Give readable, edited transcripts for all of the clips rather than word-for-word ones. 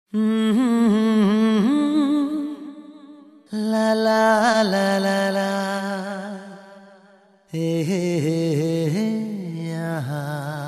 La la la la la, hey, hey, hey, hey, yeah.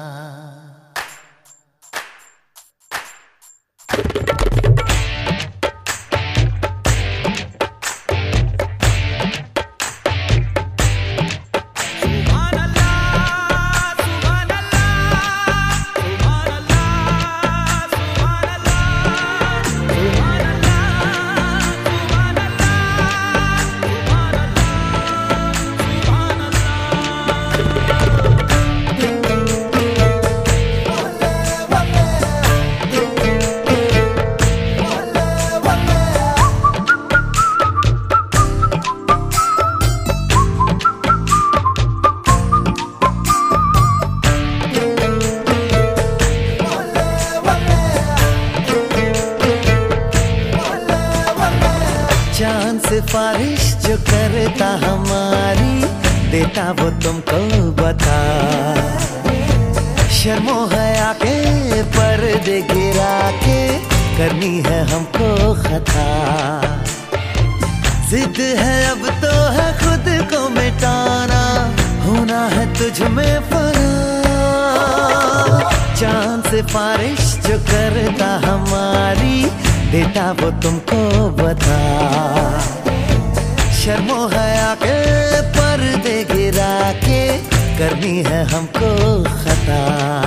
चांद सिफारिश जो करता हमारी, देता वो तुमको बता। शर्मो हया के पर्दे गिरा के करनी है हमको खता। जिद है अब तो है खुद को मिटाना, होना है तुझ में फना। चांद सिफारिश जो करता हमारी, देता वो तुमको बता। शर्मो हया के पर्दे गिरा के करनी है हमको खता।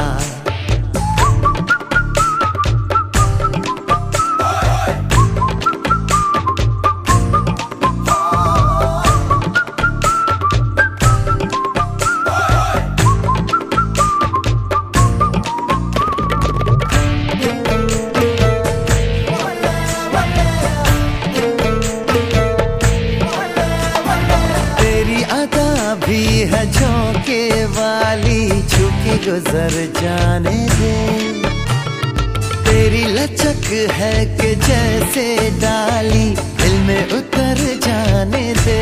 भी है झोंके वाली, झुकी गुजर जाने दे। तेरी लचक है कि जैसे डाली, दिल में उतर जाने दे।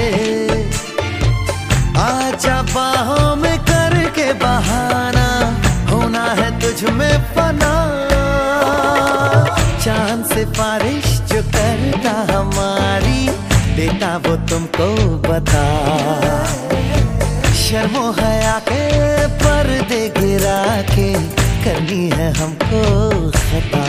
आजा बाहों में करके बहाना, होना है तुझ में फना। चांद सिफारिश जो करता हमारी, देता वो तुमको बता। शर्मो हया के पर्दे गिरा के करनी है हमको खता।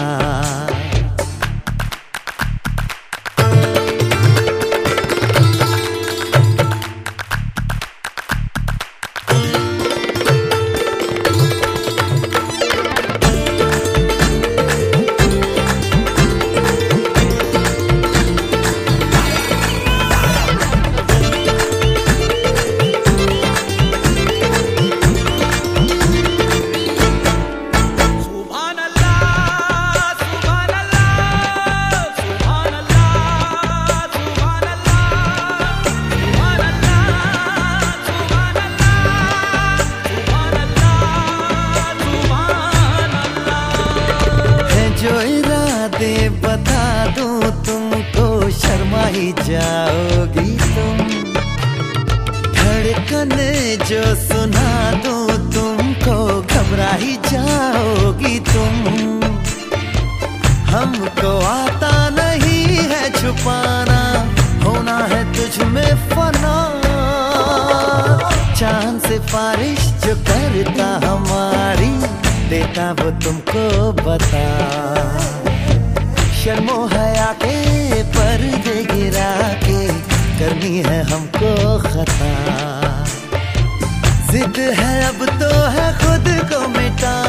जो इरादे बता दूं तुमको, शर्मा ही जाओगी तुम। धड़कने जो सुना दूं तुमको, घबरा ही जाओगी तुम। हमको आता नहीं है छुपाना, होना है तुझ में फना। चांद सिफारिश जो करता हमारी, देता वो तुमको बता। शर्मो हया के पर्दे गिरा के करनी है हमको खता। जिद है अब तो है खुद को मिटा